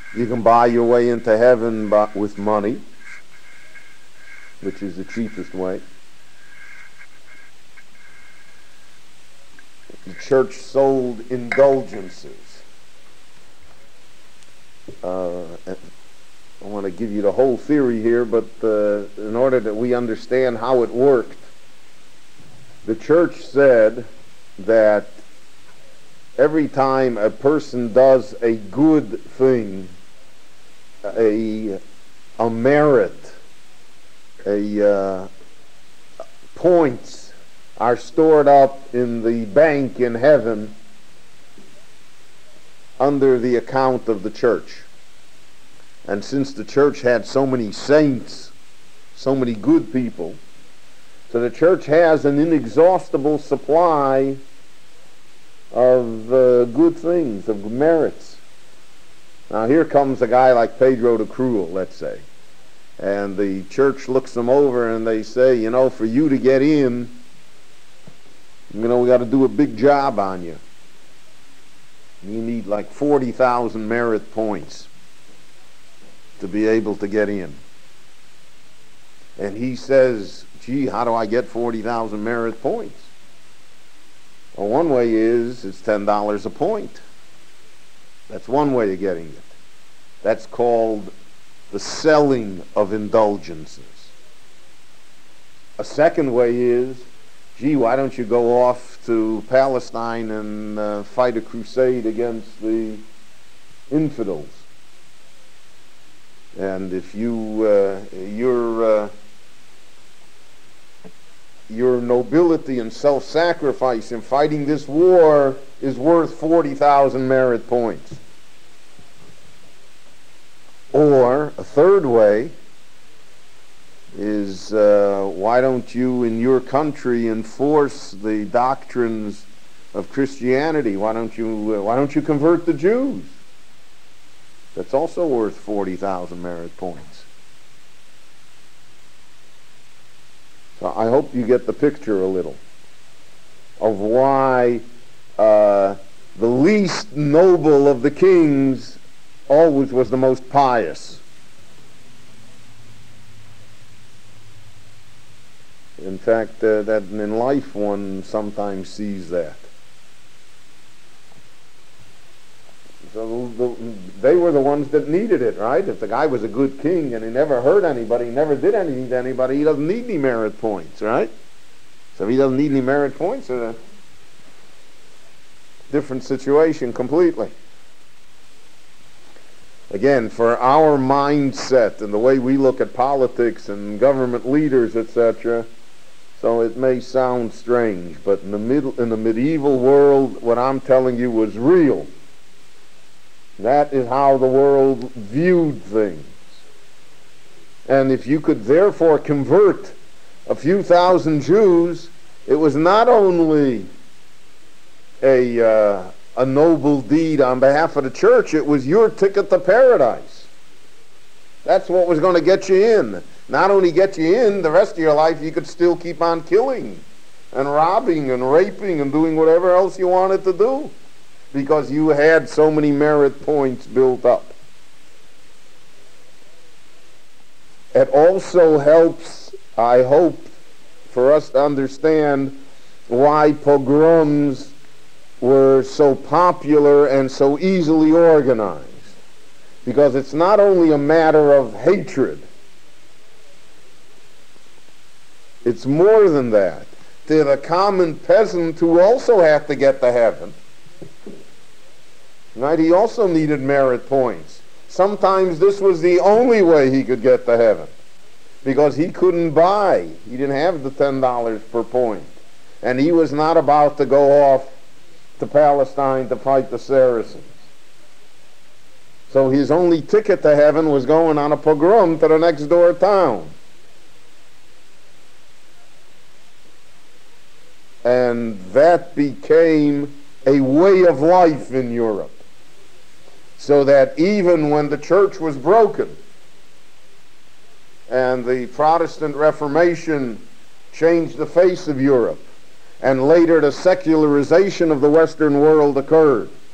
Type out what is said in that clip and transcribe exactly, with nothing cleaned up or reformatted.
You can buy your way into heaven by, with money, which is the cheapest way. The church sold indulgences. Uh, I want to give you the whole theory here, but uh, in order that we understand how it worked, the church said that every time a person does a good thing, a, a merit, a uh, points are stored up in the bank in heaven under the account of the church. And since the church had so many saints, so many good people, so the church has an inexhaustible supply of uh, good things, of merits. Now here comes a guy like Pedro the Cruel, let's say, and the church looks them over and they say, you know, for you to get in, you know, we got to do a big job on you. You need like forty thousand merit points to be able to get in. And he says, gee, how do I get forty thousand merit points? Well, one way is it's ten dollars a point. That's one way of getting it. That's called the selling of indulgences. A second way is, gee, why don't you go off to Palestine and uh, fight a crusade against the infidels? And if you, uh, your, uh, your nobility and self-sacrifice in fighting this war is worth forty thousand merit points. Or a third way is uh, why don't you in your country enforce the doctrines of Christianity? Why don't you uh, why don't you convert the Jews? That's also worth forty thousand merit points. So I hope you get the picture a little of why uh, the least noble of the kings always was the most pious. In fact, uh, that in life one sometimes sees that. So the, the, they were the ones that needed it, right? If the guy was a good king and he never hurt anybody, he never did anything to anybody, he doesn't need any merit points, right? So if he doesn't need any merit points, it's a different situation completely. Again, for our mindset and the way we look at politics and government leaders, et cetera, so it may sound strange, but in the middle, in the medieval world, what I'm telling you was real. That is how the world viewed things. And if you could therefore convert a few thousand Jews, it was not only a uh, a noble deed on behalf of the church, it was your ticket to paradise. That's what was going to get you in. Not only get you in, the rest of your life you could still keep on killing and robbing and raping and doing whatever else you wanted to do because you had so many merit points built up. It also helps, I hope, for us to understand why pogroms were so popular and so easily organized. Because it's not only a matter of hatred. It's more than that. To the common peasant who also had to get to heaven, right? He also needed merit points. Sometimes this was the only way he could get to heaven because he couldn't buy. He didn't have the ten dollars per point. And he was not about to go off to Palestine to fight the Saracens. So his only ticket to heaven was going on a pogrom to the next door town. And that became a way of life in Europe. So that even when the church was broken and the Protestant Reformation changed the face of Europe, and later the secularization of the Western world occurred,